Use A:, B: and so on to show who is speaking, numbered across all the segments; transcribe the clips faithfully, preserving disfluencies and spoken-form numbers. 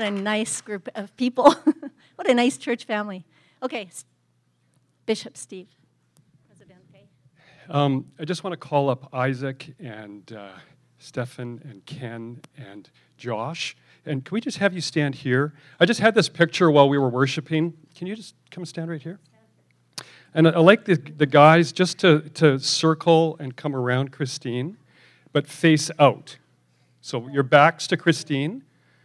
A: a nice group of people. What a nice church family. Okay, Bishop Steve. Presidente.
B: Um, I just want to call up Isaac and uh, Stefan and Ken and Josh. And can we just have you stand here? I just had this picture while we were worshiping. Can you just come stand right here? And I, I like the, the guys just to, to circle and come around Christine, but face out. So your back's to Christine.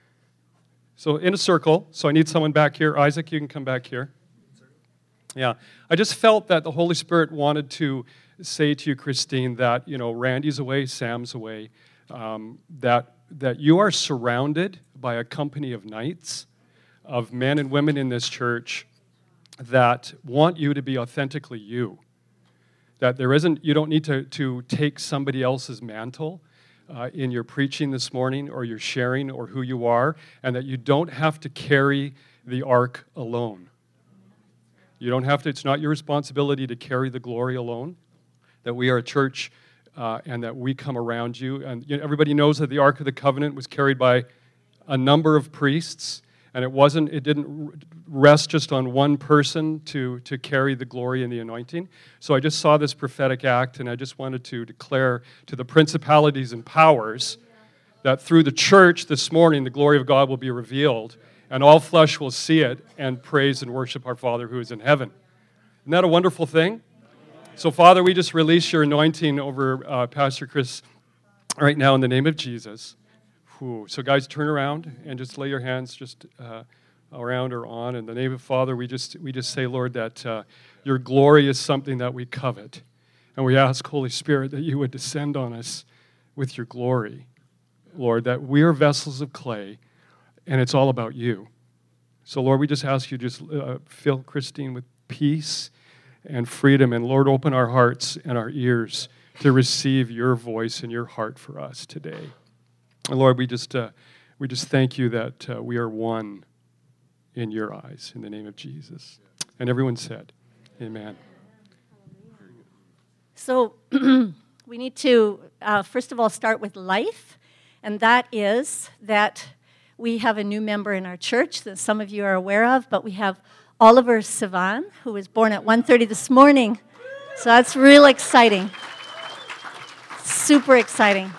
B: So in a circle. So I need someone back here. Isaac, you can come back here. Yeah. I just felt that the Holy Spirit wanted to say to you, Christine, that, you know, Randy's away, Sam's away, um, that that you are surrounded by a company of knights, of men and women in this church that want you to be authentically you. That there isn't, you don't need to, to take somebody else's mantle uh, in your preaching this morning or your sharing or who you are, and that you don't have to carry the ark alone. You don't have to, it's not your responsibility to carry the glory alone, that we are a church uh, and that we come around you. And you know, everybody knows that the Ark of the Covenant was carried by a number of priests, and it wasn't, it didn't rest just on one person to, to carry the glory and the anointing. So I just saw this prophetic act, and I just wanted to declare to the principalities and powers that through the church this morning, the glory of God will be revealed, and all flesh will see it and praise and worship our Father who is in heaven. Isn't that a wonderful thing? So, Father, we just release your anointing over uh, Pastor Chris right now in the name of Jesus. Whew. So, guys, turn around and just lay your hands just uh, around or on. In the name of Father, we just we just say, Lord, that uh, your glory is something that we covet. And we ask, Holy Spirit, that you would descend on us with your glory. Lord, that we are vessels of clay, and it's all about you. So, Lord, we just ask you to just uh, fill Christine with peace and freedom. And, Lord, open our hearts and our ears to receive your voice and your heart for us today. And, Lord, we just uh, we just thank you that uh, we are one in your eyes, in the name of Jesus. And everyone said, amen.
A: So we need to, uh, first of all, start with life. And that is that we have a new member in our church that some of you are aware of, but we have Oliver Sivan, who was born at one thirty this morning. So that's real exciting. Super exciting.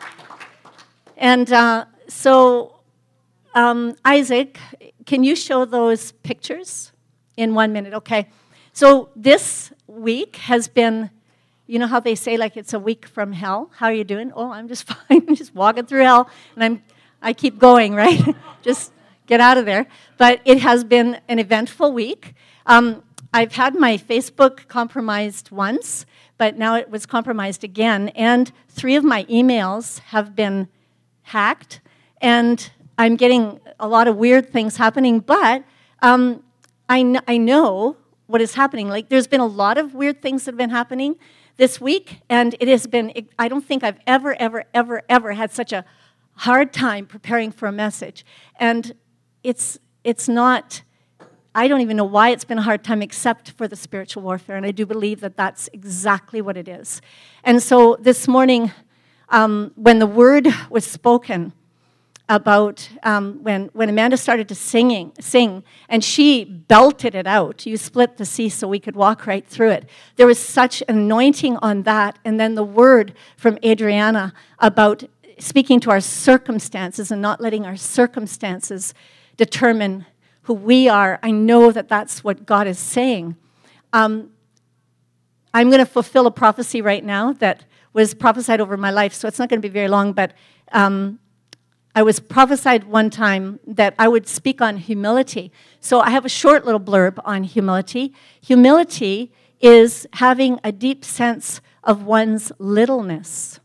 A: And uh, so, um, Isaac, can you show those pictures in one minute? Okay. So this week has been, you know how they say, like, it's a week from hell? How are you doing? Oh, I'm just fine. I'm just walking through hell, and I'm, I keep going, right? Just get out of there. But it has been an eventful week. Um, I've had my Facebook compromised once, but now it was compromised again. And three of my emails have been hacked, and I'm getting a lot of weird things happening. But um, I, kn- I know what is happening. Like, there's been a lot of weird things that have been happening this week, and it has been, I don't think I've ever, ever, ever, ever had such a hard time preparing for a message. And it's it's not, I don't even know why it's been a hard time except for the spiritual warfare, and I do believe that that's exactly what it is. And so this morning, um, when the word was spoken about, um, when, when Amanda started to singing, sing, and she belted it out, you split the sea so we could walk right through it. There was such an anointing on that, and then the word from Adriana about speaking to our circumstances and not letting our circumstances determine who we are. I know that that's what God is saying. Um, I'm going to fulfill a prophecy right now that was prophesied over my life, so it's not going to be very long, but um, I was prophesied one time that I would speak on humility. So I have a short little blurb on humility. Humility is having a deep sense of one's littleness.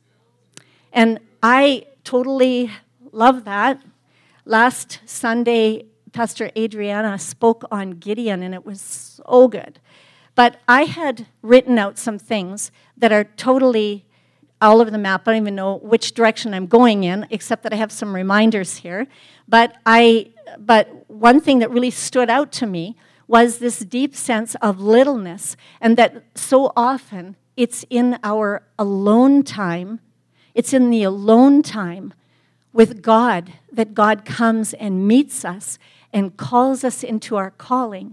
A: And I totally love that. Last Sunday, Pastor Adriana spoke on Gideon, and it was so good. But I had written out some things that are totally all over the map. I don't even know which direction I'm going in, except that I have some reminders here. But I, but one thing that really stood out to me was this deep sense of littleness, and that so often it's in our alone time, it's in the alone time with God, that God comes and meets us and calls us into our calling.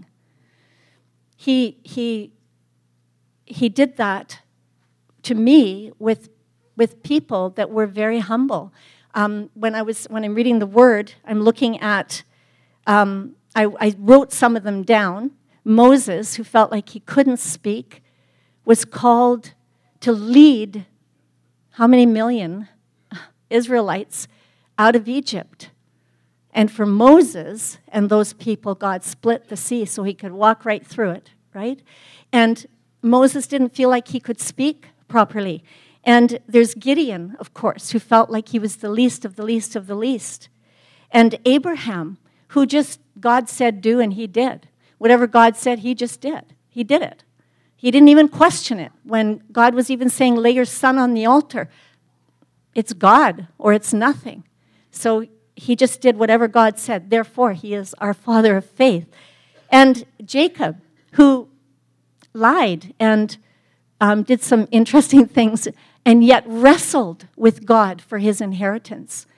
A: He, he, he did that to me with, with people that were very humble. Um, when I was when I'm reading the Word, I'm looking at, um, I, I wrote some of them down. Moses, who felt like he couldn't speak, was called to lead how many million Israelites out of Egypt. And for Moses and those people, God split the sea so he could walk right through it, right? And Moses didn't feel like he could speak properly. And there's Gideon, of course, who felt like he was the least of the least of the least. And Abraham, who just, God said do, and he did. Whatever God said, he just did. He did it. He didn't even question it. When God was even saying, lay your son on the altar, it's God or it's nothing. So he just did whatever God said. Therefore, he is our father of faith. And Jacob, who lied and um, did some interesting things and yet wrestled with God for his inheritance.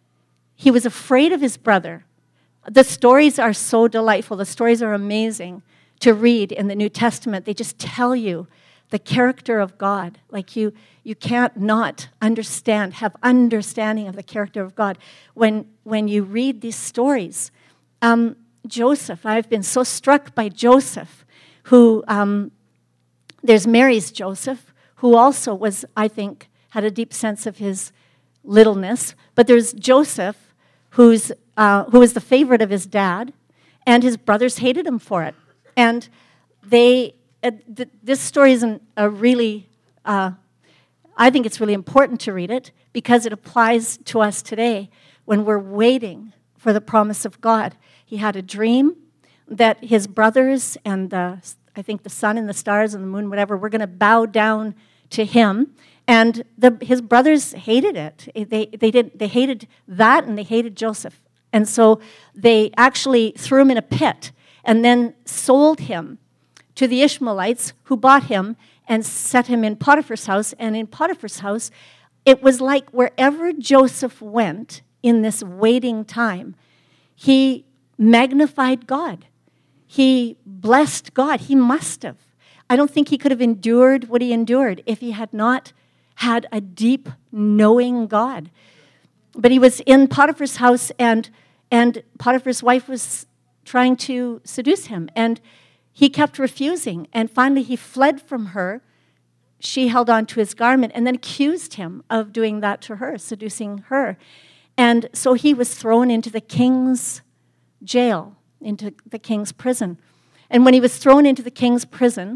A: He was afraid of his brother. The stories are so delightful. The stories are amazing to read in the New Testament. They just tell you the character of God. Like you, you can't not understand, have understanding of the character of God when, when you read these stories. Um, Joseph, I've been so struck by Joseph, who, um, there's Mary's Joseph, who also was, I think, had a deep sense of his littleness. But there's Joseph, who's uh, who was the favorite of his dad, and his brothers hated him for it. And they, uh, th- this story isn't a really, uh, I think it's really important to read it because it applies to us today when we're waiting for the promise of God. He had a dream that his brothers and the, I think the sun and the stars and the moon, whatever, were going to bow down to him, and the, his brothers hated it. They they did they hated that, and they hated Joseph, and so they actually threw him in a pit, and then sold him to the Ishmaelites, who bought him and set him in Potiphar's house. And in Potiphar's house, it was like wherever Joseph went in this waiting time, he magnified God. He blessed God. He must have. I don't think he could have endured what he endured if he had not had a deep knowing God. But he was in Potiphar's house, and, and Potiphar's wife was trying to seduce him, and he kept refusing. And finally, he fled from her. She held on to his garment and then accused him of doing that to her, seducing her. And so he was thrown into the king's jail, into the king's prison. And when he was thrown into the king's prison,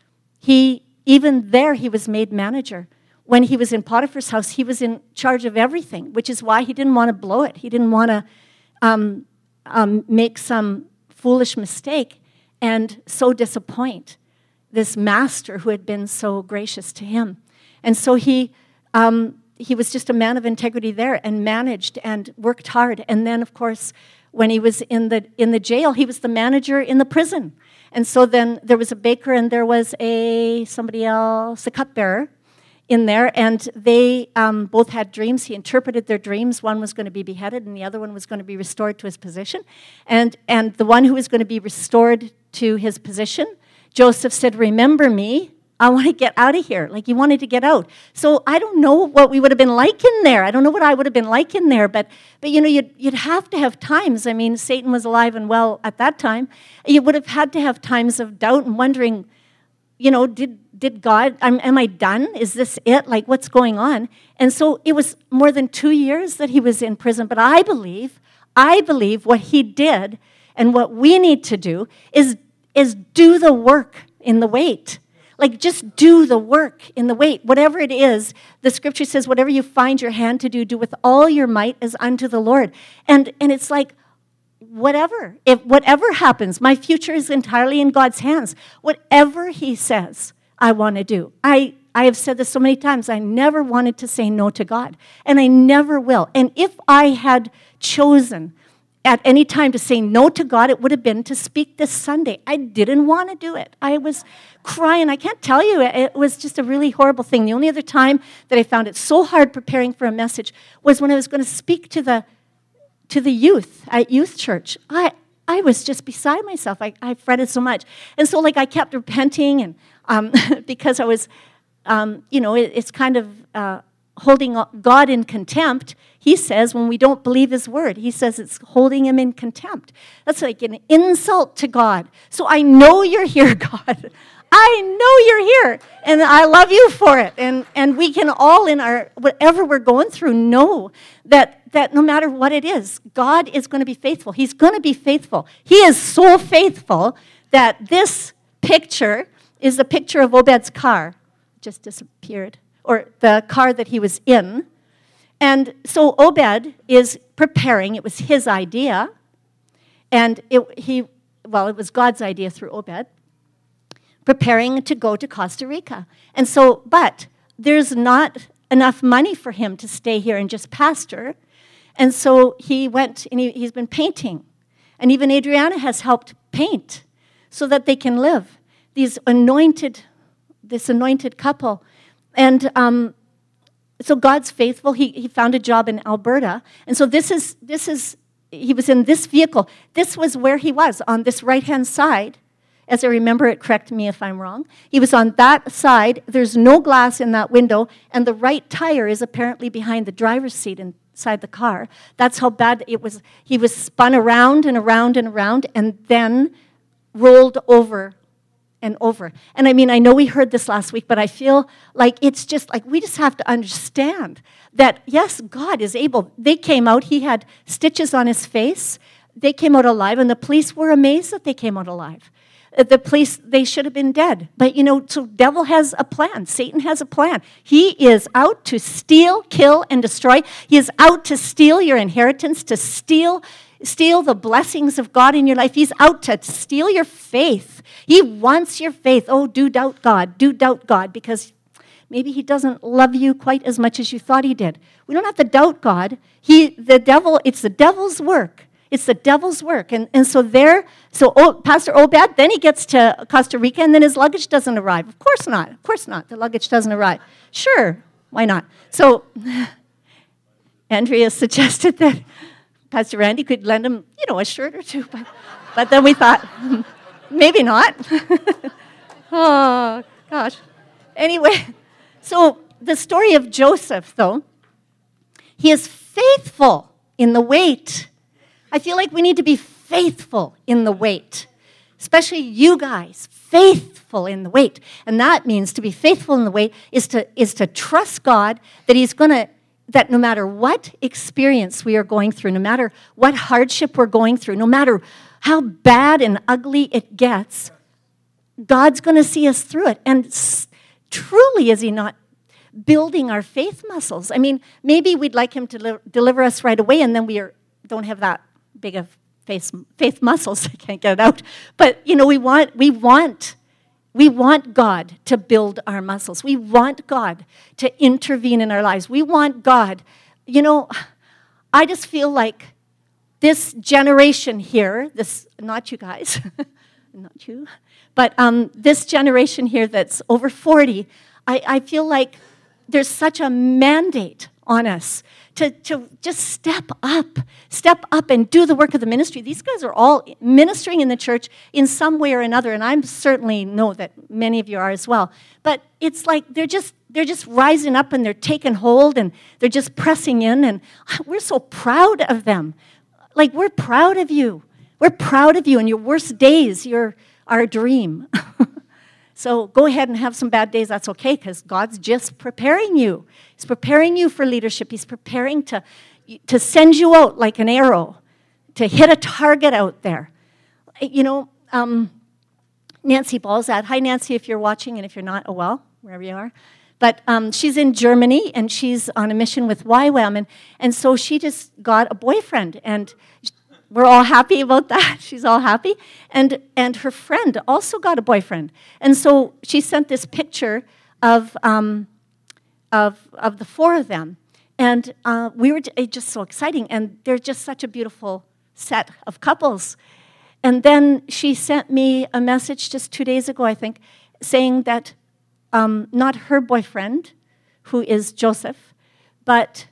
A: He, even there, he was made manager. When he was in Potiphar's house, he was in charge of everything, which is why he didn't want to blow it. He didn't want to um, um, make some foolish mistake and so disappoint this master who had been so gracious to him. And so he, um, he was just a man of integrity there and managed and worked hard. And then, of course, when he was in the in the jail, he was the manager in the prison. And so then there was a baker and there was a somebody else, a cupbearer in there, and they um, both had dreams. He interpreted their dreams. One was going to be beheaded and the other one was going to be restored to his position. And, and the one who was going to be restored to his position, Joseph said, remember me. I want to get out of here. Like he wanted to get out. So I don't know what we would have been like in there. I don't know what I would have been like in there. But, but you know, you'd, you'd have to have times. I mean, Satan was alive and well at that time. You would have had to have times of doubt and wondering, you know, did did God, am, am I done? Is this it? Like, what's going on? And so it was more than two years that he was in prison. But I believe, I believe what he did and what we need to do is, is do the work in the wait. Like, just do the work in the wait. Whatever it is, the scripture says, whatever you find your hand to do, do with all your might as unto the Lord. And and it's like, whatever. If whatever happens, my future is entirely in God's hands. Whatever he says, I want to do. I, I have said this so many times. I never wanted to say no to God. And I never will. And if I had chosen at any time to say no to God, it would have been to speak this Sunday. I didn't want to do it. I was crying. I can't tell you. It was just a really horrible thing. The only other time that I found it so hard preparing for a message was when I was going to speak to the to the youth at youth church. I I was just beside myself. I, I fretted so much. And so, like, I kept repenting, and um, because I was, um, you know, it, it's kind of uh, holding God in contempt. He says when we don't believe his word, he says it's holding him in contempt. That's like an insult to God. So I know you're here, God. I know you're here, and I love you for it. And and we can all, in our whatever we're going through, know that that no matter what it is, God is going to be faithful. He's going to be faithful. He is so faithful that this picture is a picture of Obed's car. It just disappeared. Or the car that he was in. And so Obed is preparing. It was his idea. And it, he, well, it was God's idea through Obed. Preparing to go to Costa Rica. And so, but there's not enough money for him to stay here and just pastor. And so he went, and he, he's been painting. And even Adriana has helped paint so that they can live. These anointed, this anointed couple. And um, so God's faithful. He he found a job in Alberta. And so this is, this is, he was in this vehicle. This was where he was, on this right-hand side. As I remember it, correct me if I'm wrong. He was on that side. There's no glass in that window, and the right tire is apparently behind the driver's seat inside the car. That's how bad it was. He was spun around and around and around, and then rolled over and over. And I mean, I know we heard this last week, but I feel like it's just like we just have to understand that, yes, God is able. They came out. He had stitches on his face. They came out alive, and the police were amazed that they came out alive. The police, they should have been dead. But, you know, so devil has a plan. Satan has a plan. He is out to steal, kill, and destroy. He is out to steal your inheritance, to steal, steal the blessings of God in your life. He's out to steal your faith. He wants your faith. Oh, do doubt God. Do doubt God, because maybe he doesn't love you quite as much as you thought he did. We don't have to doubt God. He, the devil, it's the devil's work. It's the devil's work. And, and so there, so oh, Pastor Obed, then he gets to Costa Rica, and then his luggage doesn't arrive. Of course not. Of course not. The luggage doesn't arrive. Sure, why not? So Andrea suggested that Pastor Randy could lend him, you know, a shirt or two. But, but then we thought, maybe not. Oh, gosh. Anyway, so the story of Joseph, though, he is faithful in the wait. I feel like we need to be faithful in the wait, especially you guys, faithful in the wait. And that means to be faithful in the wait is to is to trust God that he's going to, that no matter what experience we are going through, no matter what hardship we're going through, no matter how bad and ugly it gets, God's going to see us through it. And s- truly, is he not building our faith muscles? I mean, maybe we'd like him to li- deliver us right away, and then we are, don't have that big of faith, faith muscles. I can't get it out. But, you know, we want, we want, we want God to build our muscles. We want God to intervene in our lives. We want God. You know, I just feel like this generation here, this, not you guys, not you, but um, this generation here that's over forty, I, I feel like there's such a mandate on us to, to just step up, step up and do the work of the ministry. These guys are all ministering in the church in some way or another, and I certainly know that many of you are as well. But it's like they're just they're just rising up, and they're taking hold, and they're just pressing in, and we're so proud of them. Like, we're proud of you. We're proud of you. In your worst days, you're our dream. So go ahead and have some bad days. That's okay, because God's just preparing you. He's preparing you for leadership. He's preparing to, to send you out like an arrow, to hit a target out there. You know, um, Nancy Balzad. Hi, Nancy, if you're watching, and if you're not, oh well, wherever you are. But um, she's in Germany, and she's on a mission with Y WAM, and, and so she just got a boyfriend, and we're all happy about that. She's all happy. And and her friend also got a boyfriend. And so she sent this picture of um, of of the four of them. And uh, we were just so exciting. And they're just such a beautiful set of couples. And then she sent me a message just two days ago, I think, saying that um, not her boyfriend, who is Joseph, but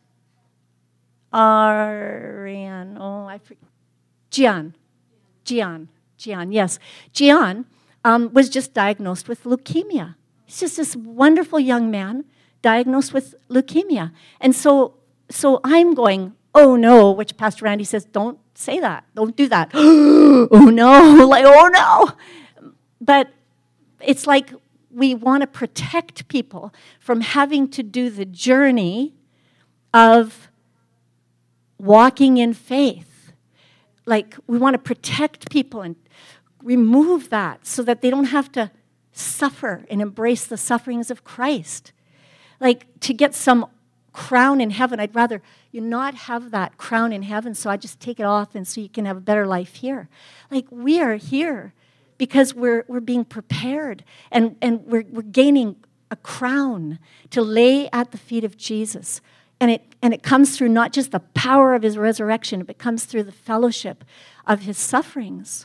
A: Ariane, oh, I forget, Gian, Gian, Gian, yes. Gian um, was just diagnosed with leukemia. He's just this wonderful young man diagnosed with leukemia. And so, so I'm going, oh no, which Pastor Randy says, don't say that, don't do that. Oh no, like, oh no. But it's like we want to protect people from having to do the journey of walking in faith. Like, we want to protect people and remove that so that they don't have to suffer and embrace the sufferings of Christ. Like, to get some crown in heaven, I'd rather you not have that crown in heaven, so I just take it off and so you can have a better life here. Like, we are here because we're we're being prepared and, and we're we're gaining a crown to lay at the feet of Jesus. And it and it comes through not just the power of his resurrection, but it comes through the fellowship of his sufferings.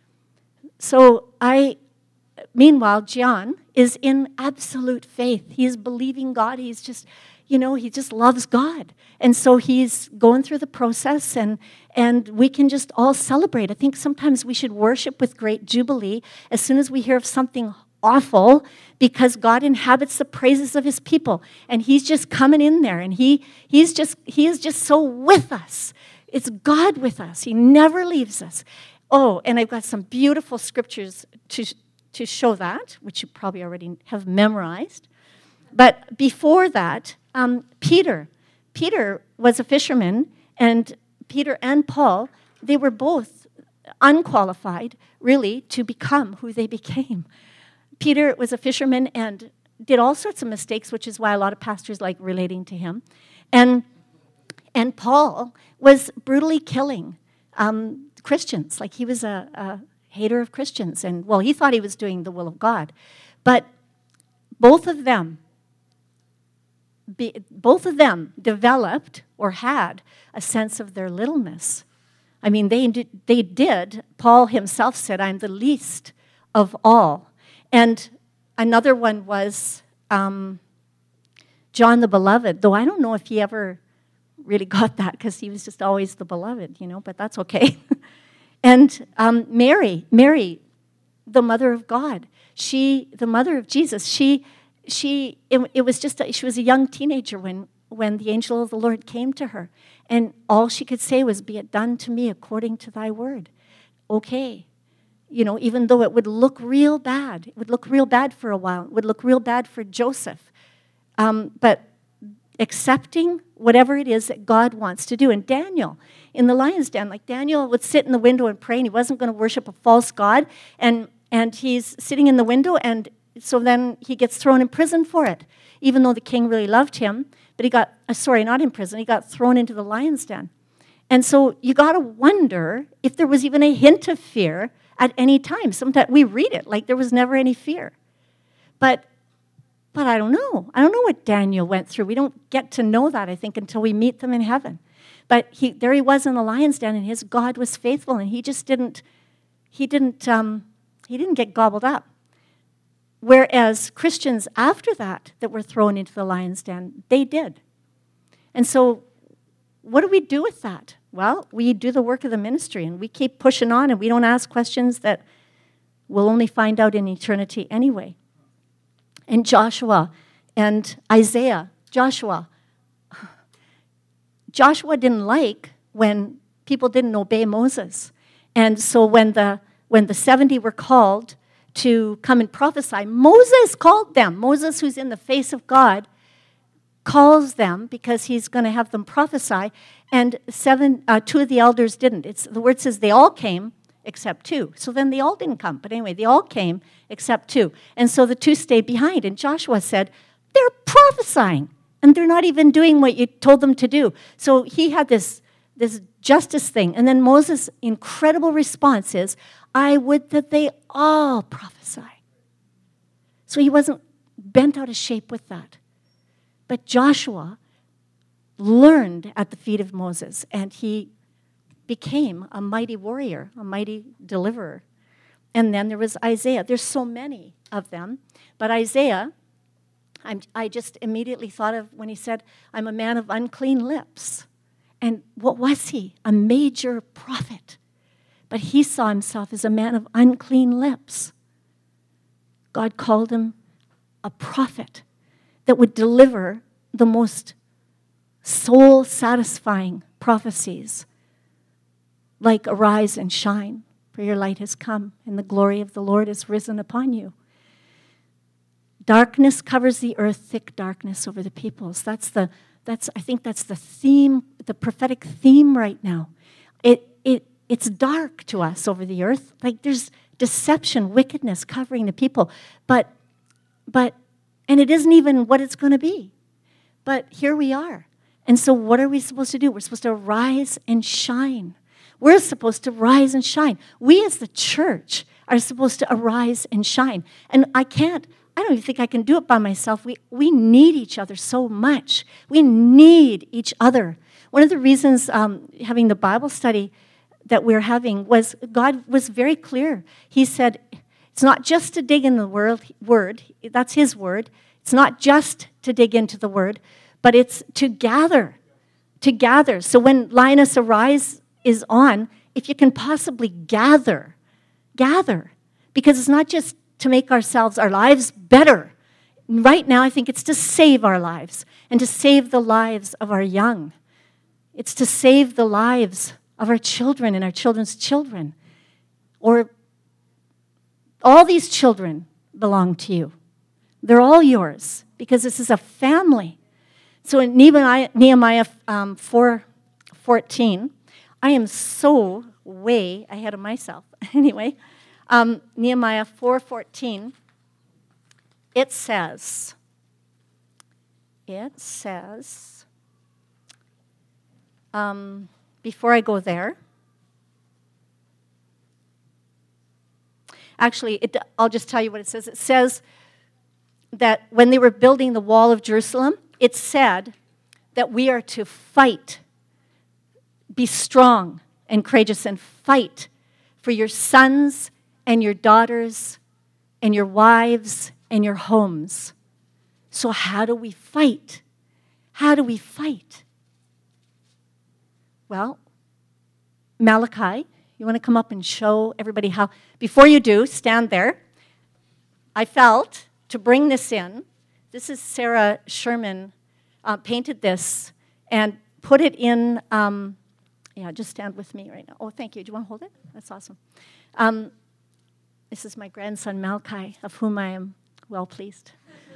A: So I, meanwhile, Gian is in absolute faith. He is believing God. He's just, you know, he just loves God. And so he's going through the process, and, and we can just all celebrate. I think sometimes we should worship with great jubilee as soon as we hear of something awful, because God inhabits the praises of his people. And he's just coming in there, and he he's just he is just so with us. It's God with us. He never leaves us. Oh, and I've got some beautiful scriptures to, to show that, which you probably already have memorized. But before that, um, Peter. Peter was a fisherman, and Peter and Paul, they were both unqualified, really, to become who they became. Peter was a fisherman and did all sorts of mistakes, which is why a lot of pastors like relating to him. And, and Paul was brutally killing um, Christians. Like, he was a, a hater of Christians. And, well, he thought he was doing the will of God. But both of them, be, both of them developed or had a sense of their littleness. I mean, they did, they did. Paul himself said, I'm the least of all. And another one was um, John the Beloved, though I don't know if he ever really got that, because he was just always the beloved, you know, but that's okay. And um, Mary, Mary, the mother of God, she, the mother of Jesus, she, she, it, it was just, a, she was a young teenager when, when the angel of the Lord came to her. And all she could say was, be it done to me according to thy word. Okay. You know, even though it would look real bad. It would look real bad for a while. It would look real bad for Joseph. Um, but accepting whatever it is that God wants to do. And Daniel, in the lion's den, like Daniel would sit in the window and pray, and he wasn't going to worship a false god. And, and he's sitting in the window, and so then he gets thrown in prison for it, even though the king really loved him. But he got, uh, sorry, not in prison, he got thrown into the lion's den. And so you got to wonder if there was even a hint of fear at any time. Sometimes we read it like there was never any fear. But but I don't know. I don't know what Daniel went through. We don't get to know that, I think, until we meet them in heaven. But he there he was in the lion's den, and his God was faithful, and he just didn't he didn't um, he didn't get gobbled up. Whereas Christians after that that were thrown into the lion's den, they did. And so what do we do with that? Well, we do the work of the ministry, and we keep pushing on, and we don't ask questions that we'll only find out in eternity anyway. And Joshua and Isaiah, Joshua. Joshua didn't like when people didn't obey Moses. And so when the when the seventy were called to come and prophesy, Moses called them. Moses, who's in the face of God, calls them because he's going to have them prophesy. And seven, uh, two of the elders didn't. It's, the word says they all came except two. So then they all didn't come. But anyway, they all came except two. And so the two stayed behind. And Joshua said, they're prophesying, and they're not even doing what you told them to do. So he had this, this justice thing. And then Moses' incredible response is, I would that they all prophesy. So he wasn't bent out of shape with that. But Joshua learned at the feet of Moses, and he became a mighty warrior, a mighty deliverer. And then there was Isaiah. There's so many of them. But Isaiah, I'm, I just immediately thought of when he said, I'm a man of unclean lips. And what was he? A major prophet. But he saw himself as a man of unclean lips. God called him a prophet that would deliver the most soul-satisfying prophecies, like arise and shine, for your light has come, and the glory of the Lord is risen upon you. Darkness covers the earth, thick darkness over the peoples. That's the, that's, I think that's the theme, the prophetic theme right now. It, it, it's dark to us over the earth. Like there's deception, wickedness covering the people. But, but, and it isn't even what it's going to be. But here we are. And so what are we supposed to do? We're supposed to rise and shine. We're supposed to rise and shine. We as the church are supposed to arise and shine. And I can't, I don't even think I can do it by myself. We, we need each other so much. We need each other. One of the reasons um, having the Bible study that we're having was God was very clear. He said, it's not just to dig in the word, word, that's his word. It's not just to dig into the word, but it's to gather, to gather. So when Lioness Arise is on, if you can possibly gather, gather. Because it's not just to make ourselves, our lives better. Right now, I think it's to save our lives and to save the lives of our young. It's to save the lives of our children and our children's children. Or all these children belong to you. They're all yours because this is a family. So in Nehemiah, Nehemiah um, four fourteen, I am so way ahead of myself. Anyway, um, Nehemiah four fourteen, it says, it says, um, before I go there, actually, it, I'll just tell you what it says. It says that when they were building the wall of Jerusalem, it said that we are to fight, be strong and courageous, and fight for your sons and your daughters and your wives and your homes. So how do we fight? How do we fight? Well, Malachi, you want to come up and show everybody how? Before you do, stand there. I felt to bring this in. This is Sarah Sherman uh, painted this and put it in. Um, yeah, just stand with me right now. Oh, thank you. Do you want to hold it? That's awesome. Um, this is my grandson Malachi, of whom I am well pleased,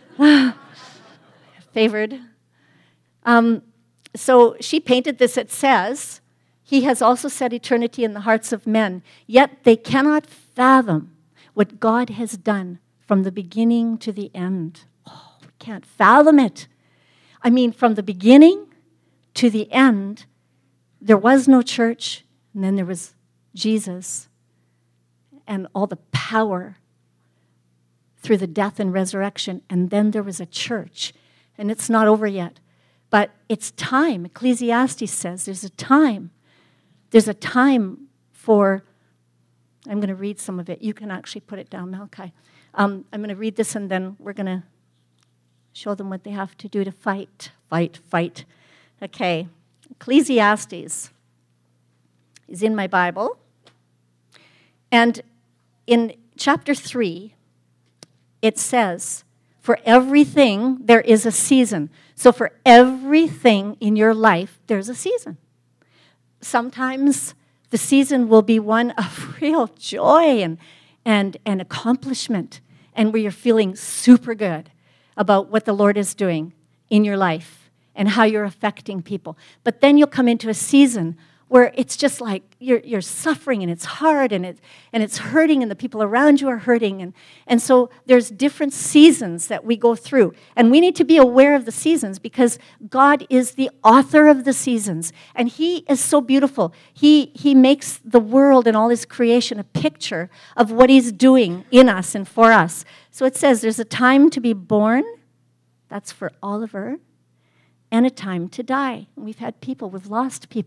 A: favored. Um, so she painted this. It says, "He has also set eternity in the hearts of men, yet they cannot fathom what God has done from the beginning to the end." Oh, we can't fathom it. I mean, from the beginning to the end, there was no church, and then there was Jesus and all the power through the death and resurrection, and then there was a church, and it's not over yet. But it's time. Ecclesiastes says there's a time. There's a time for, I'm going to read some of it. You can actually put it down, Malachi. Um, I'm going to read this, and then we're going to show them what they have to do to fight, fight, fight. Okay, Ecclesiastes is in my Bible. And in chapter three, it says, for everything there is a season. So for everything in your life, there's a season. Sometimes the season will be one of real joy and, and, and accomplishment, and where you're feeling super good about what the Lord is doing in your life and how you're affecting people. But then you'll come into a season where it's just like you're, you're suffering and it's hard and, it, and it's hurting and the people around you are hurting. And, and so there's different seasons that we go through. And we need to be aware of the seasons because God is the author of the seasons. And he is so beautiful. He, he makes the world and all his creation a picture of what he's doing in us and for us. So it says there's a time to be born. That's for Oliver. And a time to die. And we've had people, we've lost people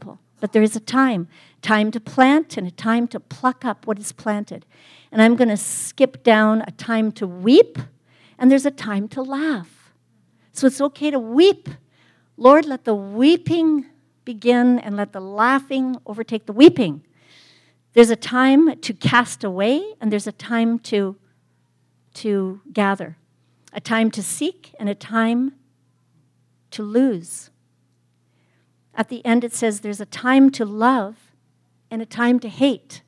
A: but there is a time. Time to plant and a time to pluck up what is planted. And I'm going to skip down a time to weep, and there's a time to laugh. So it's okay to weep. Lord, let the weeping begin and let the laughing overtake the weeping. There's a time to cast away, and there's a time to, to gather. A time to seek and a time to lose. At the end it says there's a time to love and a time to hate.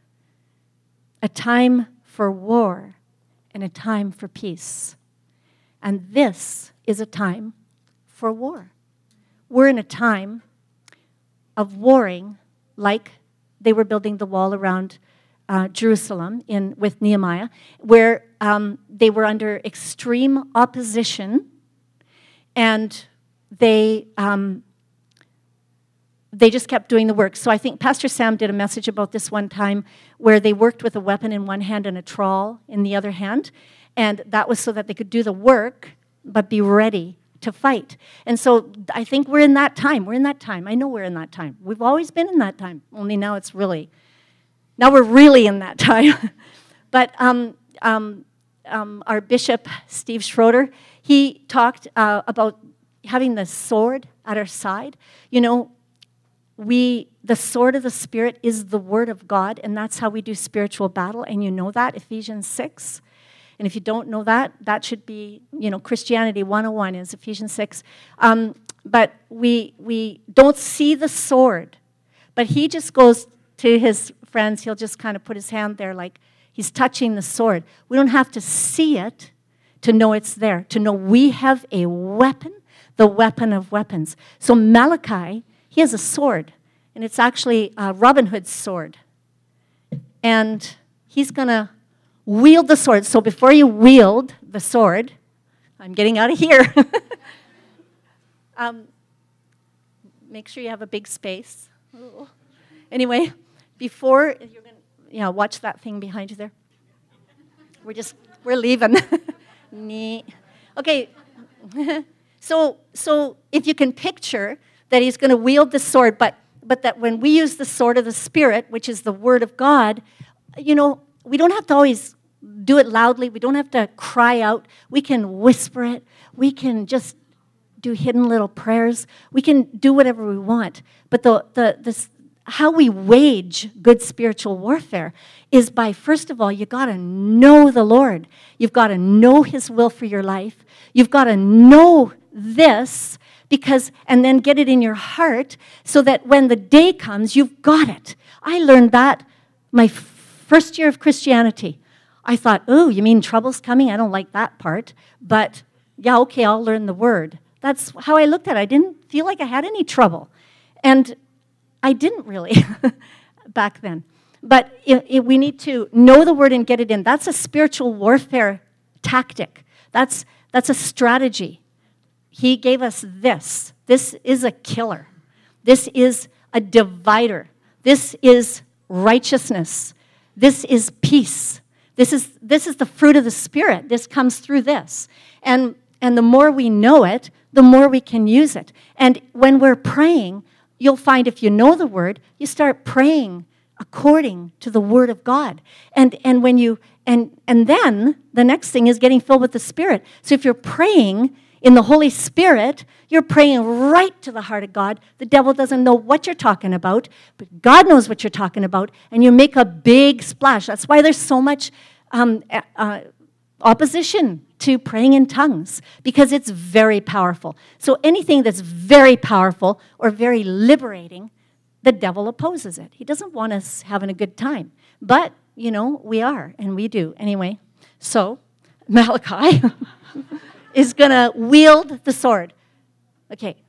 A: A time for war and a time for peace. And this is a time for war. We're in a time of warring like they were building the wall around uh, Jerusalem in, with Nehemiah, where um, they were under extreme opposition, and they um, they just kept doing the work. So I think Pastor Sam did a message about this one time where they worked with a weapon in one hand and a trawl in the other hand, and that was so that they could do the work but be ready to fight. And so I think we're in that time. We're in that time. I know we're in that time. We've always been in that time, only now it's really, now we're really in that time. But um, um, um, our bishop, Steve Schroeder, he talked uh, about having the sword at our side. You know, we, the sword of the Spirit is the Word of God, and that's how we do spiritual battle, and you know that, Ephesians six. And if you don't know that, that should be, you know, Christianity one oh one is Ephesians six. Um, but we we don't see the sword. But he just goes to his friends, he'll just kind of put his hand there like he's touching the sword. We don't have to see it to know it's there, to know we have a weapon, the weapon of weapons. So Malachi, he has a sword, and it's actually uh, Robin Hood's sword. And he's going to wield the sword. So before you wield the sword, I'm getting out of here. um, make sure you have a big space. Ooh. Anyway, before you're gonna, yeah, watch that thing behind you there. We're just we're leaving. Neat. Okay. so so if you can picture that he's going to wield the sword, but but that when we use the sword of the Spirit, which is the Word of God, you know, we don't have to always do it loudly. We don't have to cry out. We can whisper it. We can just do hidden little prayers. We can do whatever we want. But the the this how we wage good spiritual warfare is by, first of all, you got to know the Lord. You've got to know His will for your life. You've got to know this because, and then get it in your heart so that when the day comes, you've got it. I learned that my first year of Christianity. I thought, oh, you mean trouble's coming? I don't like that part. But yeah, okay, I'll learn the Word. That's how I looked at it. I didn't feel like I had any trouble. And I didn't really back then. But it, it, we need to know the Word and get it in. That's a spiritual warfare tactic. That's, that's a strategy. He gave us this. This is a killer. This is a divider. This is righteousness. This is peace. This is, this is the fruit of the Spirit. This comes through this. And, and the more we know it, the more we can use it. And when we're praying, you'll find if you know the Word, you start praying according to the Word of God. And and when you and and then the next thing is getting filled with the Spirit. So if you're praying in the Holy Spirit, you're praying right to the heart of God. The devil doesn't know what you're talking about, but God knows what you're talking about, and you make a big splash. That's why there's so much um, uh, opposition to praying in tongues, because it's very powerful. So anything that's very powerful or very liberating, the devil opposes it. He doesn't want us having a good time. But, you know, we are, and we do. Anyway, so Malachi is going to wield the sword. Okay.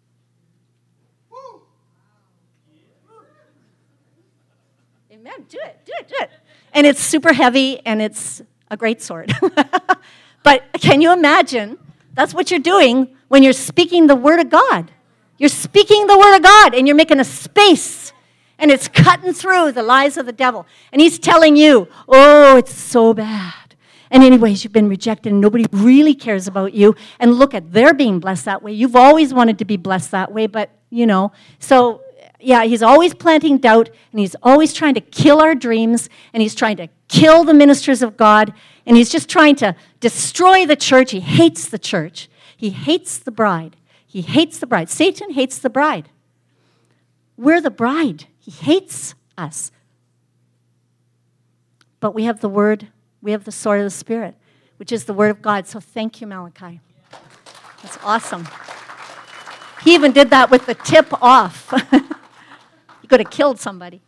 A: Amen. Do it, do it, do it. And it's super heavy, and it's a great sword. But can you imagine? That's what you're doing when you're speaking the Word of God. You're speaking the Word of God, and you're making a space, and it's cutting through the lies of the devil. And he's telling you, oh, it's so bad. And anyways, you've been rejected, and nobody really cares about you. And look at, they're being blessed that way. You've always wanted to be blessed that way, but, you know. So Yeah, he's always planting doubt, and he's always trying to kill our dreams, and he's trying to kill the ministers of God, and he's just trying to destroy the church. He hates the church. He hates the bride. He hates the bride. Satan hates the bride. We're the bride. He hates us. But we have the word, we have the sword of the Spirit, which is the word of God. So thank you, Malachi. That's awesome. He even did that with the tip off. He could have killed somebody.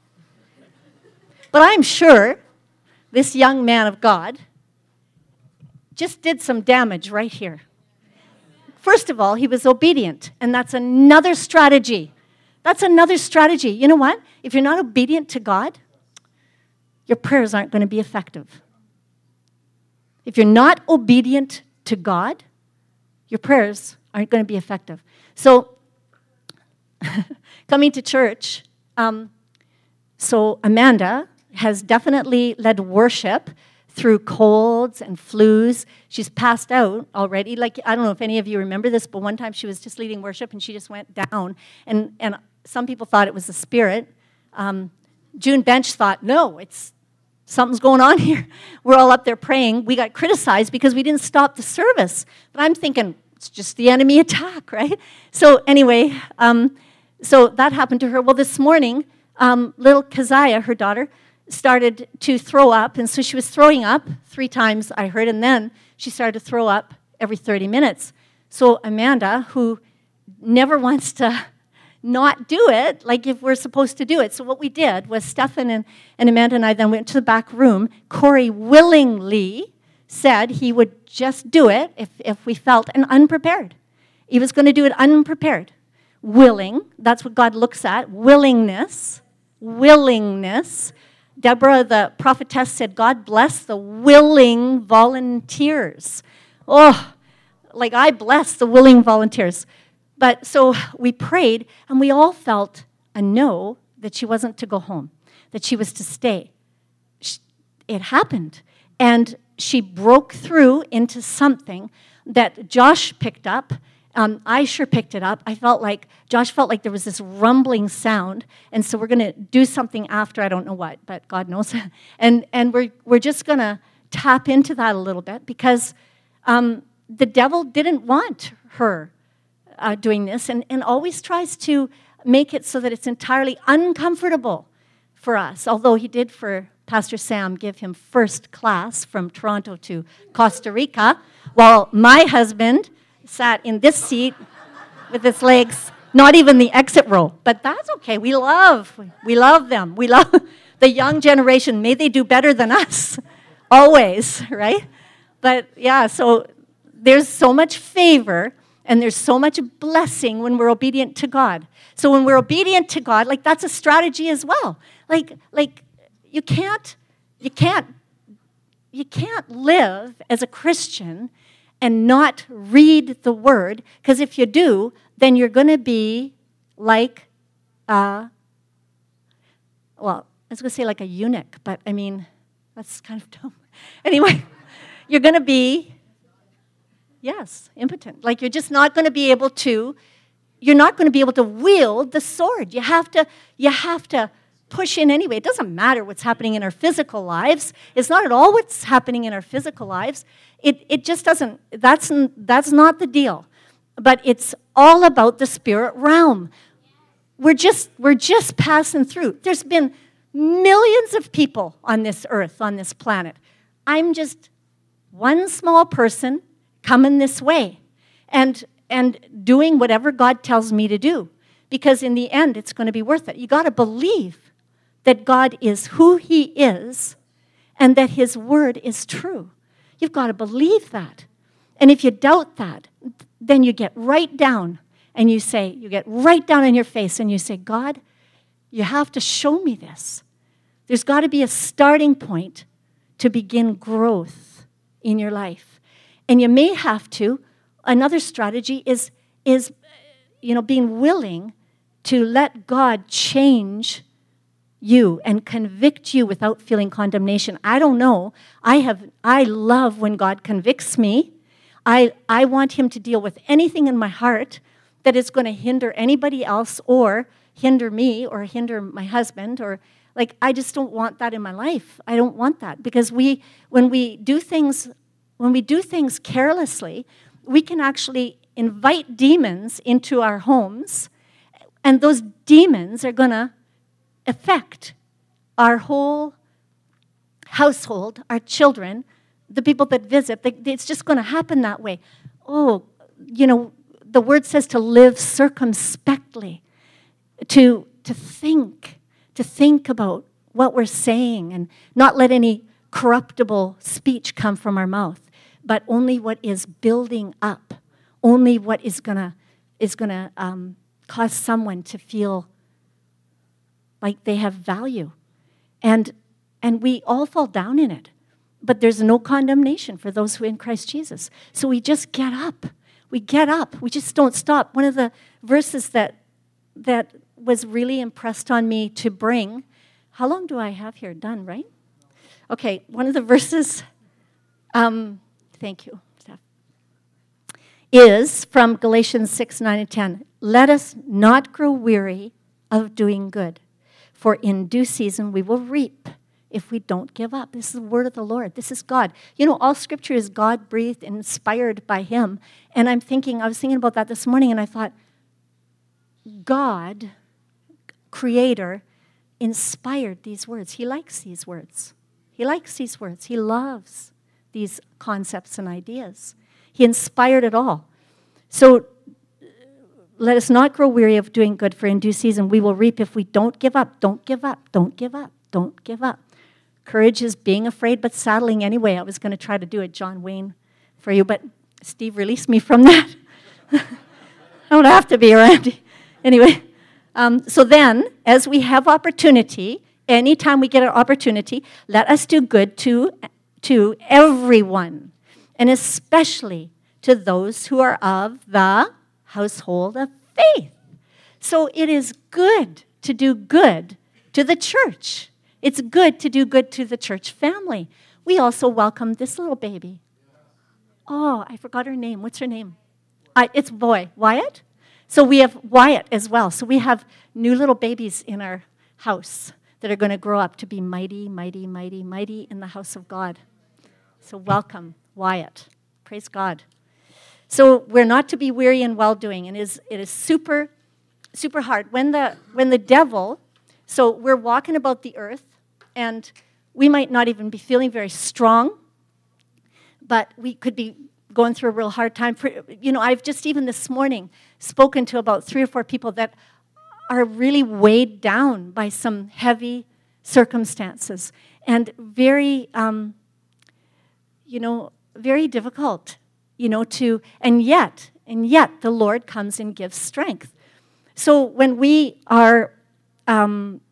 A: But I'm sure this young man of God just did some damage right here. First of all, he was obedient, and that's another strategy. That's another strategy. You know what? If you're not obedient to God, your prayers aren't going to be effective. If you're not obedient to God, your prayers aren't going to be effective. So, coming to church, um, so Amanda has definitely led worship through colds and flus. She's passed out already. Like, I don't know if any of you remember this, but one time she was just leading worship and she just went down. And, and some people thought it was the Spirit. Um, June Bench thought, no, it's something's going on here. We're all up there praying. We got criticized because we didn't stop the service. But I'm thinking, it's just the enemy attack, right? So anyway, um, so that happened to her. Well, this morning, um, little Keziah, her daughter, started to throw up, and so she was throwing up three times, I heard, and then she started to throw up every thirty minutes. So Amanda, who never wants to not do it, like if we're supposed to do it. So what we did was Stefan and, and Amanda and I then went to the back room. Corey willingly said he would just do it if, if we felt, and unprepared. He was going to do it unprepared. Willing, that's what God looks at, willingness, willingness. Deborah, the prophetess, said, God bless the willing volunteers. Oh, like I bless the willing volunteers. But so we prayed, and we all felt a no, that she wasn't to go home, that she was to stay. It happened. And she broke through into something that Josh picked up. Um, I sure picked it up. I felt like, Josh felt like there was this rumbling sound, and so we're going to do something after, I don't know what, but God knows. and and we're we're just going to tap into that a little bit, because um, the devil didn't want her uh, doing this, and, and always tries to make it so that it's entirely uncomfortable for us, although he did for Pastor Sam give him first class from Toronto to Costa Rica, while my husband sat in this seat with his legs, not even the exit row. But that's okay. We love, we love them. We love the young generation. May they do better than us, always, right? But yeah, so there's so much favor and there's so much blessing when we're obedient to God. So when we're obedient to God, like that's a strategy as well. Like, like you can't, you can't, you can't live as a Christian and not read the word, because if you do, then you're going to be like, uh, well, I was going to say like a eunuch, but I mean, that's kind of dumb. Anyway, you're going to be, yes, impotent. Like you're just not going to be able to, you're not going to be able to wield the sword. You have to, you have to push in anyway. It doesn't matter what's happening in our physical lives. It's not at all what's happening in our physical lives. It it just doesn't, that's, that's not the deal. But it's all about the spirit realm. We're just, we're just passing through. There's been millions of people on this earth, on this planet. I'm just one small person coming this way and, and doing whatever God tells me to do. Because in the end, it's going to be worth it. You got to believe that God is who he is and that his word is true. You've got to believe that. And if you doubt that, then you get right down and you say, you get right down on your face and you say, God, you have to show me this. There's got to be a starting point to begin growth in your life. And you may have to, another strategy is, is you know, being willing to let God change you and convict you without feeling condemnation. I don't know. I have. I love when God convicts me. I, I want him to deal with anything in my heart that is going to hinder anybody else or hinder me or hinder my husband, or like, I just don't want that in my life. I don't want that, because we, when we do things, when we do things carelessly, we can actually invite demons into our homes, and those demons are going to affect our whole household, our children, the people that visit. They, it's just going to happen that way. Oh, you know, the word says to live circumspectly, to, to think, to think about what we're saying and not let any corruptible speech come from our mouth, but only what is building up, only what is going to is going to um, cause someone to feel like they have value. And and we all fall down in it. But there's no condemnation for those who are in Christ Jesus. So we just get up. We get up. We just don't stop. One of the verses that that was really impressed on me to bring, how long do I have here? Done, right? Okay, one of the verses, um, thank you, Steph, is from Galatians six, nine, and ten. Let us not grow weary of doing good, for in due season we will reap if we don't give up. This is the word of the Lord. This is God. You know, all scripture is God-breathed and inspired by him. And I'm thinking, I was thinking about that this morning, and I thought, God, Creator, inspired these words. He likes these words. He likes these words. He loves these concepts and ideas. He inspired it all. So let us not grow weary of doing good, for in due season we will reap if we don't give up. Don't give up. Don't give up. Don't give up. Courage is being afraid but saddling anyway. I was going to try to do a John Wayne for you, but Steve released me from that. I don't have to be around. Anyway, um, so then, as we have opportunity, anytime we get an opportunity, let us do good to, to everyone, and especially to those who are of the household of faith. So it is good to do good to the church. It's good to do good to the church family. We also welcome this little baby. Oh, I forgot her name. What's her name? I, it's boy. Wyatt? So we have Wyatt as well. So we have new little babies in our house that are going to grow up to be mighty, mighty, mighty, mighty in the house of God. So welcome, Wyatt. Praise God. So we're not to be weary in well-doing, and it is, it is super, super hard. When the, when the devil, so we're walking about the earth, and we might not even be feeling very strong, but we could be going through a real hard time. You know, I've just even this morning spoken to about three or four people that are really weighed down by some heavy circumstances and very, um, you know, very difficult, you know, to, and yet, and yet the Lord comes and gives strength. So when we are, um,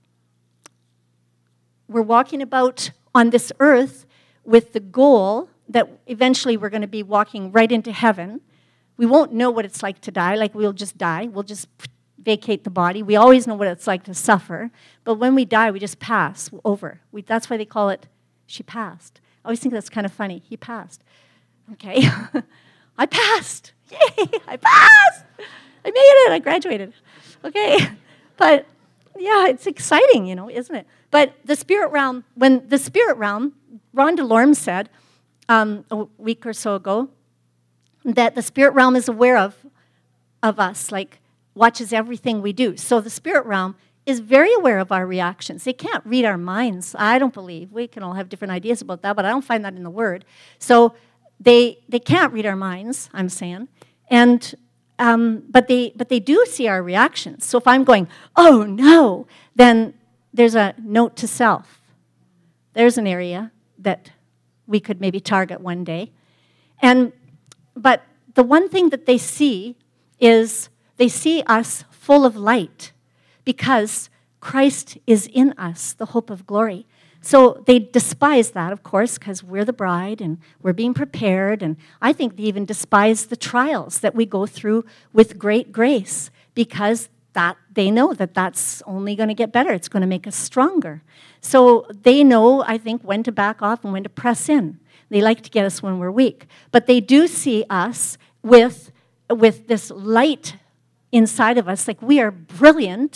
A: we're walking about on this earth with the goal that eventually we're going to be walking right into heaven. We won't know what it's like to die, like we'll just die. We'll just vacate the body. We always know what it's like to suffer. But when we die, we just pass over. We, that's why they call it, she passed. I always think that's kind of funny. He passed. Okay. I passed. Yay, I passed. I made it. I graduated. Okay. But yeah, it's exciting, you know, isn't it? But the spirit realm, when the spirit realm, Ron DeLorme said um, a week or so ago that the spirit realm is aware of, of us, like watches everything we do. So the spirit realm is very aware of our reactions. They can't read our minds, I don't believe. We can all have different ideas about that, but I don't find that in the Word. So they they can't read our minds, I'm saying. And um, but they but they do see our reactions. So if I'm going, oh no, then there's a note to self. There's an area that we could maybe target one day. And but the one thing that they see is they see us full of light because Christ is in us, the hope of glory. So they despise that, of course, because we're the bride and we're being prepared. And I think they even despise the trials that we go through with great grace because that they know that that's only going to get better. It's going to make us stronger. So they know, I think, when to back off and when to press in. They like to get us when we're weak. But they do see us with, with this light inside of us, like we are brilliant.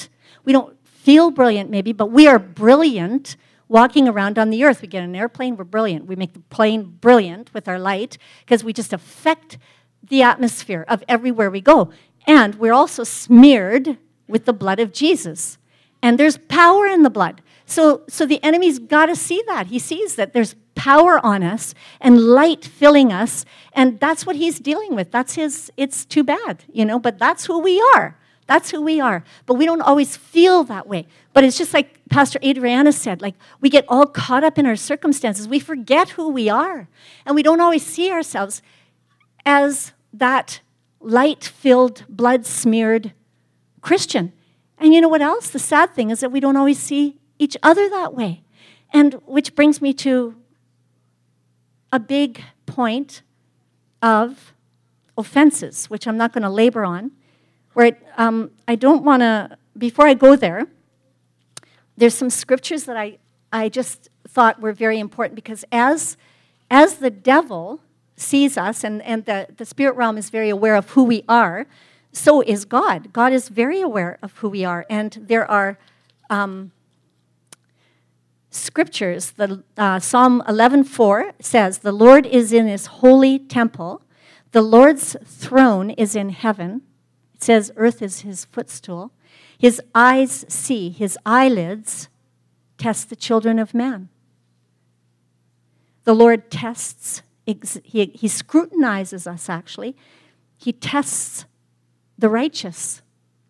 A: We don't feel brilliant maybe, but we are brilliant walking around on the earth. We get an airplane, we're brilliant. We make the plane brilliant with our light because we just affect the atmosphere of everywhere we go. And we're also smeared with the blood of Jesus. And there's power in the blood. So, so the enemy's got to see that. He sees that there's power on us and light filling us, and that's what he's dealing with. That's his, it's too bad, you know, but that's who we are. That's who we are. But we don't always feel that way. But it's just like Pastor Adriana said, like we get all caught up in our circumstances. We forget who we are. And we don't always see ourselves as that light-filled, blood-smeared Christian. And you know what else? The sad thing is that we don't always see each other that way. And which brings me to a big point of offenses, which I'm not going to labor on, where it, um, I don't want to, before I go there, there's some scriptures that I, I just thought were very important, because as, as the devil sees us, and, and the, the spirit realm is very aware of who we are, so is God. God is very aware of who we are, and there are um, scriptures. The uh, Psalm eleven four says, "The Lord is in his holy temple. The Lord's throne is in heaven." It says, "Earth is his footstool. His eyes see, his eyelids test the children of man." The Lord tests, he, he scrutinizes us, actually. He tests the righteous.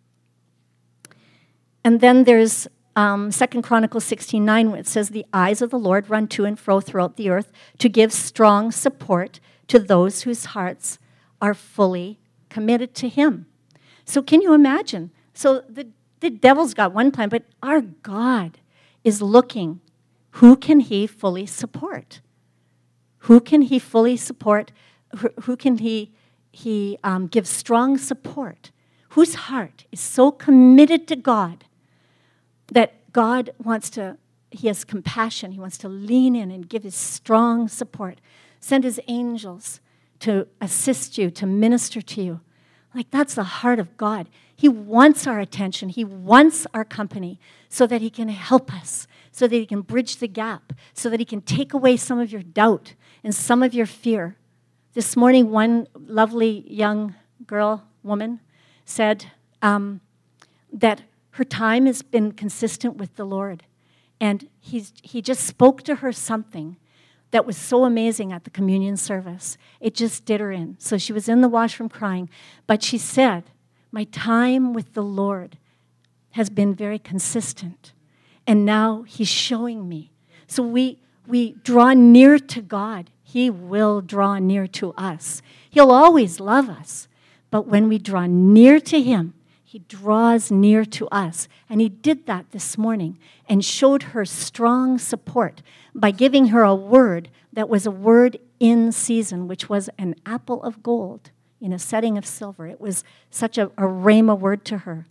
A: And then there's um, Second Chronicles sixteen nine, where it says, "The eyes of the Lord run to and fro throughout the earth to give strong support to those whose hearts are fully committed to him." So can you imagine? So the, the devil's got one plan, but our God is looking, who can he fully support? Who can he fully support? Who, who can he He um, gives strong support? Whose heart is so committed to God that God wants to, he has compassion. He wants to lean in and give his strong support. Send his angels to assist you, to minister to you. Like, that's the heart of God. He wants our attention. He wants our company so that he can help us, so that he can bridge the gap, so that he can take away some of your doubt and some of your fear. This morning, one lovely young girl, woman, said um, that her time has been consistent with the Lord. And he's, he just spoke to her something that was so amazing at the communion service. It just did her in. So she was in the washroom crying. But she said, "My time with the Lord has been very consistent. And now he's showing me." So we, we draw near to God. He will draw near to us. He'll always love us. But when we draw near to him, he draws near to us. And he did that this morning and showed her strong support by giving her a word that was a word in season, which was an apple of gold in a setting of silver. It was such a, a rhema word to her.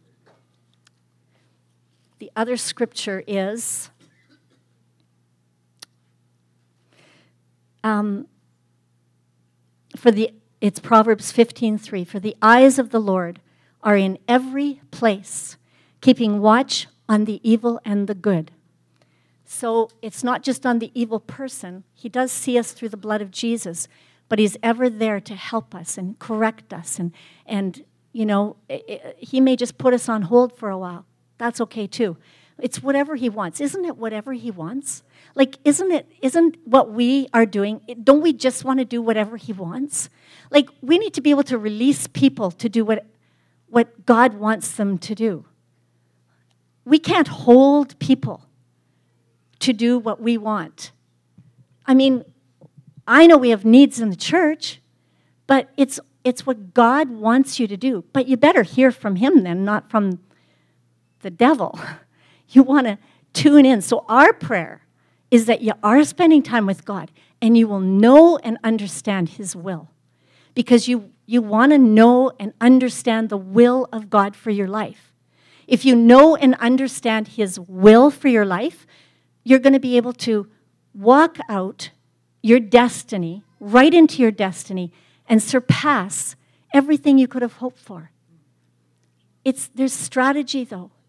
A: The other scripture is Um, for the, it's Proverbs fifteen three. "For the eyes of the Lord are in every place, keeping watch on the evil and the good." So it's not just on the evil person. He does see us through the blood of Jesus, but he's ever there to help us and correct us. And, and you know, it, it, he may just put us on hold for a while. That's okay too. It's whatever he wants. Isn't it whatever he wants? Like, isn't it, isn't what we are doing, don't we just want to do whatever he wants? Like, we need to be able to release people to do what, what God wants them to do. We can't hold people to do what we want. I mean, I know we have needs in the church, but it's, it's what God wants you to do. But you better hear from him then, not from the devil. You want to tune in. So our prayer is that you are spending time with God and you will know and understand his will. Because you, you want to know and understand the will of God for your life. If you know and understand his will for your life, you're going to be able to walk out your destiny, right into your destiny, and surpass everything you could have hoped for. It's, there's strategy, though.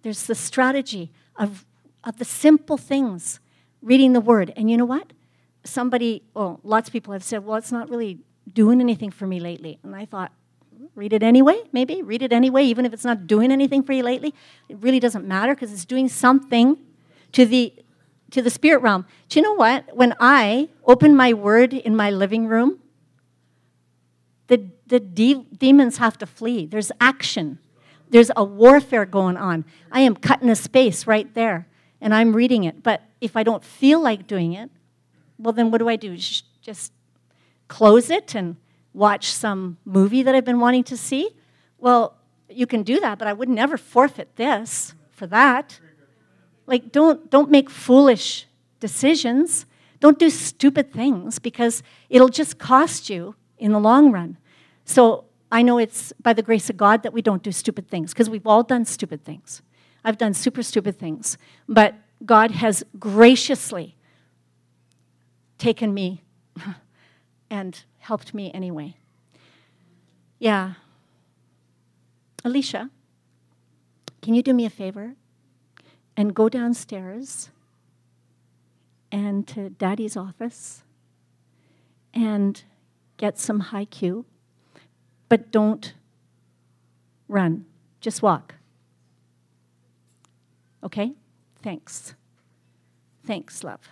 A: There's the strategy of, of the simple things, reading the Word. And you know what? Somebody, oh, lots of people have said, well, it's not really doing anything for me lately. And I thought, read it anyway, maybe. Read it anyway, even if it's not doing anything for you lately. It really doesn't matter because it's doing something to the to the spirit realm. Do you know what? When I open my Word in my living room, the, the de- demons have to flee. There's action. There's a warfare going on. I am cutting a space right there, and I'm reading it. But if I don't feel like doing it, well, then what do I do? Just close it and watch some movie that I've been wanting to see? Well, you can do that, but I would never forfeit this for that. Like, don't don't make foolish decisions. Don't do stupid things because it'll just cost you in the long run. So I know it's by the grace of God that we don't do stupid things because we've all done stupid things. I've done super stupid things. But God has graciously taken me and helped me anyway. Yeah. Alicia, can you do me a favor and go downstairs and to Daddy's office and get some high Q, but don't run. Just walk. Okay? Thanks. Thanks, love.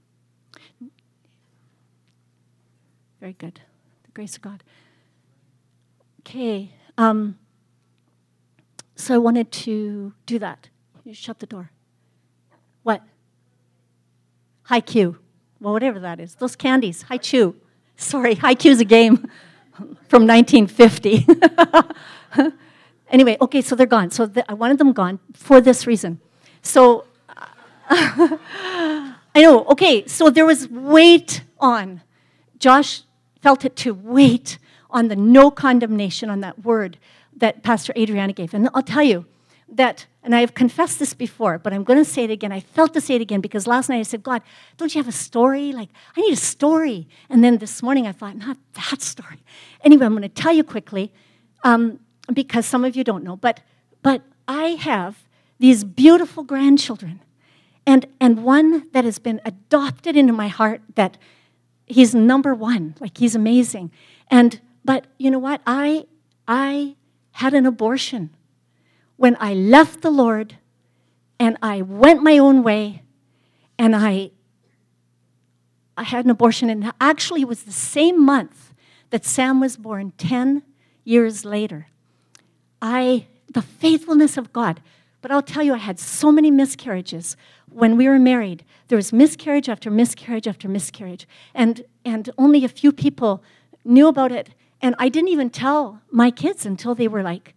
A: Very good. The grace of God. Okay. Um, so I wanted to do that. You shut the door. What? High Q. Well, whatever that is. Those candies. High Chew. Sorry, High Q's a game from nineteen fifty. Anyway, okay, so they're gone. So the, I wanted them gone for this reason. So, I know, okay, so there was weight on. Josh felt it to wait on the no condemnation on that word that Pastor Adriana gave. And I'll tell you that, and I have confessed this before, but I'm going to say it again. I felt to say it again because last night I said, God, don't you have a story? Like, I need a story. And then this morning I thought, not that story. Anyway, I'm going to tell you quickly um, because some of you don't know, but but I have these beautiful grandchildren and, and one that has been adopted into my heart that he's number one. Like, he's amazing. And but you know what? I I had an abortion when I left the Lord and I went my own way and I I had an abortion, and actually it was the same month that Sam was born, ten years later. I the faithfulness of God. But I'll tell you, I had so many miscarriages. When we were married, there was miscarriage after miscarriage after miscarriage. And, and only a few people knew about it. And I didn't even tell my kids until they were like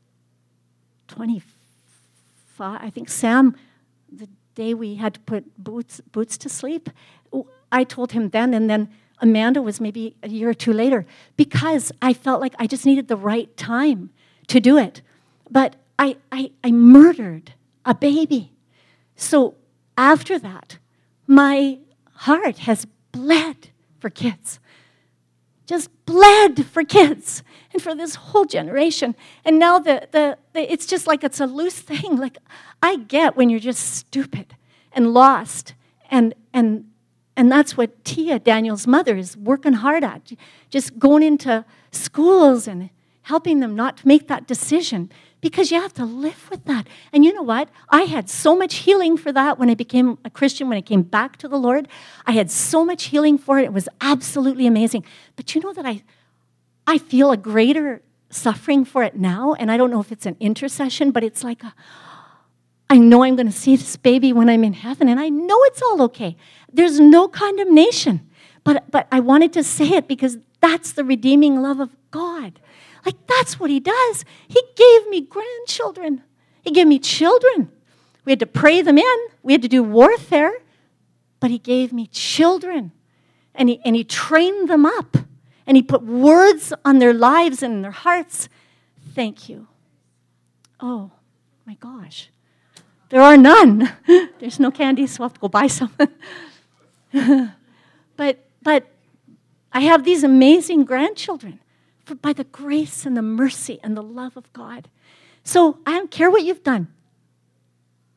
A: twenty-five. I think Sam, the day we had to put Boots, Boots to sleep, I told him then, and then Amanda was maybe a year or two later, because I felt like I just needed the right time to do it. But I, I, I murdered a baby. So after that, my heart has bled for kids. Just bled for kids and for this whole generation. And now the, the, the it's just like it's a loose thing. Like, I get when you're just stupid and lost. And and and that's what Tia, Daniel's mother, is working hard at. Just going into schools and helping them not to make that decision. Because you have to live with that. And you know what? I had so much healing for that when I became a Christian, when I came back to the Lord. I had so much healing for it. It was absolutely amazing. But you know that I, I feel a greater suffering for it now. And I don't know if it's an intercession, but it's like, a, I know I'm going to see this baby when I'm in heaven. And I know it's all okay. There's no condemnation. But, but I wanted to say it because that's the redeeming love of God. Like, that's what he does. He gave me grandchildren. He gave me children. We had to pray them in. We had to do warfare. But he gave me children. And he, and he trained them up. And he put words on their lives and in their hearts. Thank you. Oh, my gosh. There are none. There's no candy, so I'll have to go buy some. but, but I have these amazing grandchildren. For by the grace and the mercy and the love of God. So I don't care what you've done.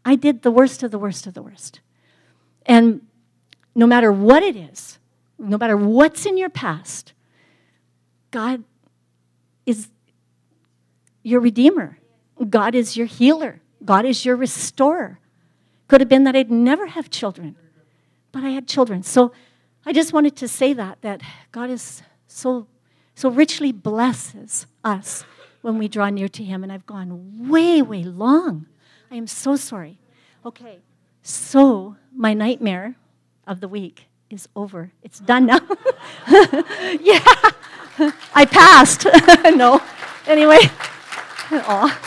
A: I did the worst of the worst of the worst. And no matter what it is, no matter what's in your past, God is your redeemer. God is your healer. God is your restorer. Could have been that I'd never have children, but I had children. So I just wanted to say that, that God is so, so richly blesses us when we draw near to him. And I've gone way, way long. I am so sorry. Okay, so my nightmare of the week is over. It's done now. Yeah, I passed. No, anyway. Aw.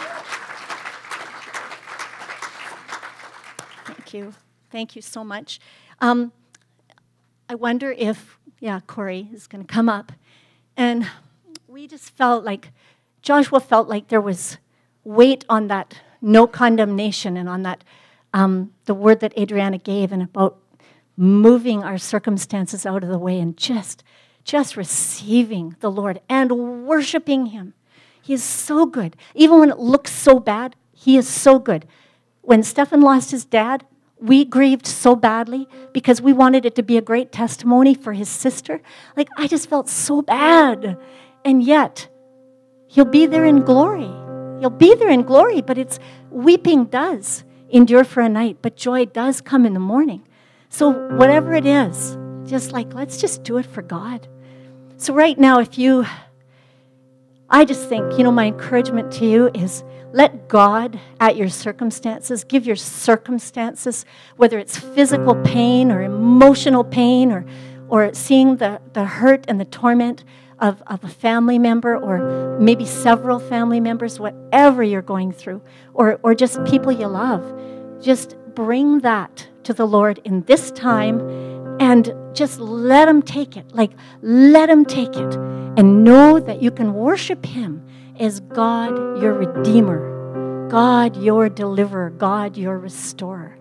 A: Thank you. Thank you so much. Um, I wonder if, yeah, Corey is going to come up. And we just felt like, Joshua felt like there was weight on that no condemnation and on that, um, the word that Adriana gave and about moving our circumstances out of the way and just, just receiving the Lord and worshiping him. He is so good. Even when it looks so bad, he is so good. When Stephen lost his dad, we grieved so badly because we wanted it to be a great testimony for his sister. Like, I just felt so bad. And yet, he'll be there in glory. He'll be there in glory, but it's weeping does endure for a night, but joy does come in the morning. So whatever it is, just like, let's just do it for God. So right now, if you, I just think, you know, my encouragement to you is let God at your circumstances, give your circumstances, whether it's physical pain or emotional pain or, or seeing the, the hurt and the torment of, of a family member or maybe several family members, whatever you're going through, or, or just people you love, just bring that to the Lord in this time and just let him take it. Like, let him take it and know that you can worship him as God, your Redeemer, God, your Deliverer, God, your Restorer.